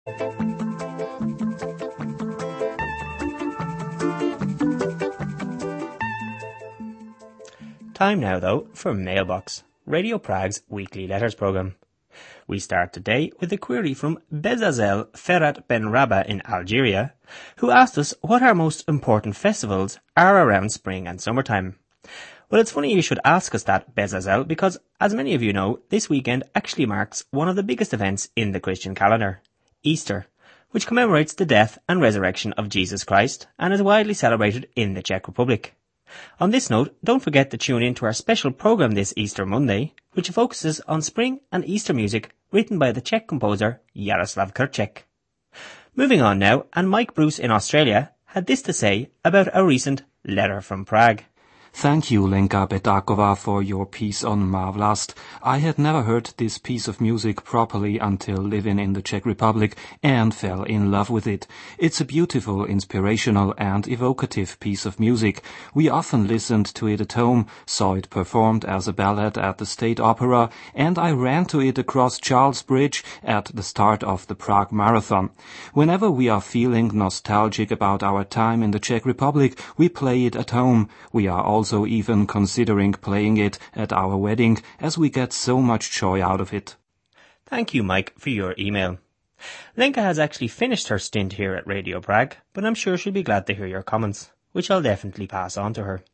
Time now, though, for Mailbox, Radio Prague's weekly letters programme. We start today with a query from Bezazel Ferhat Benrabah in Algeria, who asked us what our most important festivals are around spring and summertime. Well, it's funny you should ask us that, Bezazel, because, as many of you know, this weekend actually marks one of the biggest events in the Christian calendar, Easter, which commemorates the death and resurrection of Jesus Christ and is widely celebrated in the Czech Republic. On this note, don't forget to tune in to our special programme this Easter Monday, which focuses on spring and Easter music written by the Czech composer Jaroslav Krček. Moving on now, and Mike Bruce in Australia had this to say about a recent letter from Prague. Thank you, Lenka Bedakova, for your piece on Mavlast. I had never heard this piece of music properly until living in the Czech Republic and fell in love with it. It's a beautiful, inspirational and evocative piece of music. We often listened to it at home, saw it performed as a ballad at the State Opera, and I ran to it across Charles Bridge at the start of the Prague Marathon. Whenever we are feeling nostalgic about our time in the Czech Republic, we play it at home. We are also even considering playing it at our wedding, as we get so much joy out of it. Thank you, Mike, for your email. Lenka has actually finished her stint here at Radio Prague, but I'm sure she'll be glad to hear your comments, which I'll definitely pass on to her.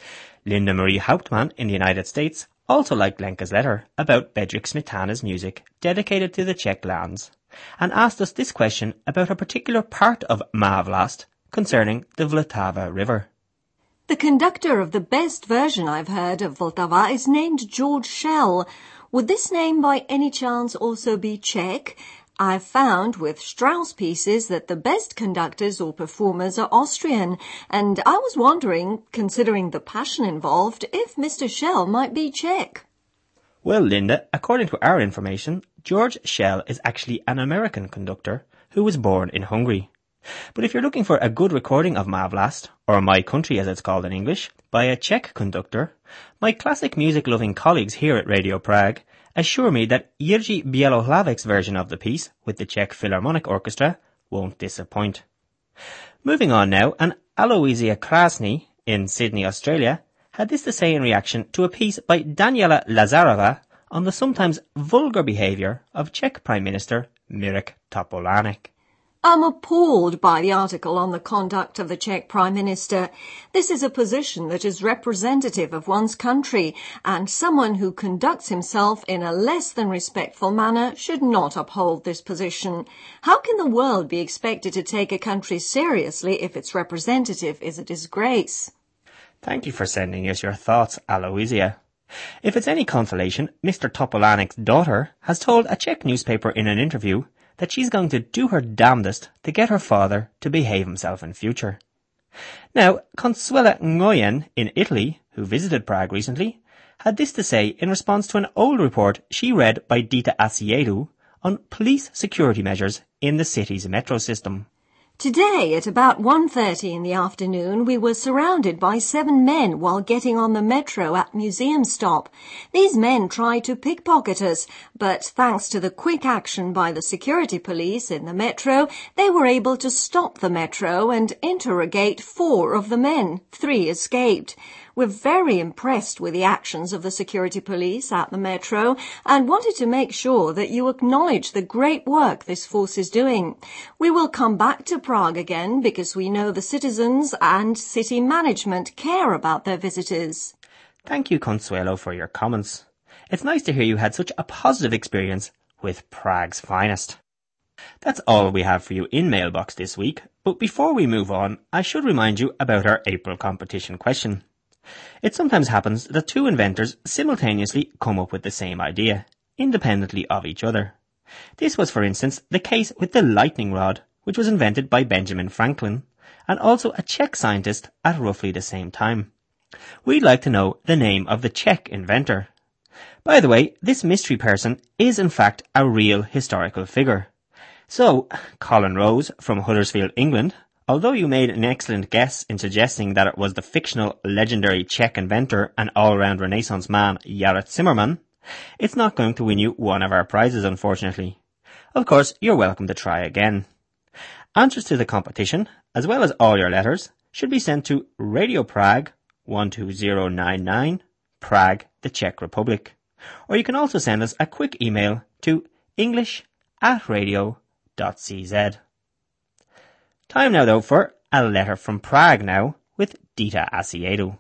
Linda Marie Hauptmann in the United States also liked Lenka's letter about Bedřich Smetana's music dedicated to the Czech lands, and asked us this question about a particular part of Má Vlast concerning the Vltava River. The conductor of the best version I've heard of Vltava is named George Schell. Would this name by any chance also be Czech? I've found with Strauss pieces that the best conductors or performers are Austrian, and I was wondering, considering the passion involved, if Mr. Schell might be Czech. Well, Linda, according to our information, George Schell is actually an American conductor who was born in Hungary. But if you're looking for a good recording of Má Vlast, or My Country as it's called in English, by a Czech conductor, my classic music-loving colleagues here at Radio Prague assure me that Jiří Bělohlavek's version of the piece with the Czech Philharmonic Orchestra won't disappoint. Moving on now, and Aloysia Krasny in Sydney, Australia, had this to say in reaction to a piece by Daniela Lazarova on the sometimes vulgar behaviour of Czech Prime Minister Mirek Topolánek. I'm appalled by the article on the conduct of the Czech Prime Minister. This is a position that is representative of one's country, and someone who conducts himself in a less than respectful manner should not uphold this position. How can the world be expected to take a country seriously if its representative is a disgrace? Thank you for sending us your thoughts, Aloysia. If it's any consolation, Mr. Topolánek's daughter has told a Czech newspaper in an interview that she's going to do her damnedest to get her father to behave himself in future. Now, Consuela Ngoyen in Italy, who visited Prague recently, had this to say in response to an old report she read by Dita Asiedu on police security measures in the city's metro system. Today, at about 1:30 in the afternoon, we were surrounded by 7 men while getting on the metro at Museum Stop. These men tried to pickpocket us, but thanks to the quick action by the security police in the metro, they were able to stop the metro and interrogate 4 of the men. 3 escaped. We're very impressed with the actions of the security police at the metro and wanted to make sure that you acknowledge the great work this force is doing. We will come back to Prague again because we know the citizens and city management care about their visitors. Thank you, Consuelo, for your comments. It's nice to hear you had such a positive experience with Prague's finest. That's all we have for you in Mailbox this week, but before we move on, I should remind you about our April competition question. It sometimes happens that 2 inventors simultaneously come up with the same idea, independently of each other. This was, for instance, the case with the lightning rod, which was invented by Benjamin Franklin, and also a Czech scientist at roughly the same time. We'd like to know the name of the Czech inventor. By the way, this mystery person is in fact a real historical figure. So, Colin Rose from Huddersfield, England, although you made an excellent guess in suggesting that it was the fictional, legendary Czech inventor and all-round Renaissance man Jarek Zimmermann, it's not going to win you one of our prizes, unfortunately. Of course, you're welcome to try again. Answers to the competition, as well as all your letters, should be sent to Radio Prague 12099, Prague, the Czech Republic. Or you can also send us a quick email to english@radio.cz. Time now though for a letter from Prague now with Dita Asiedu.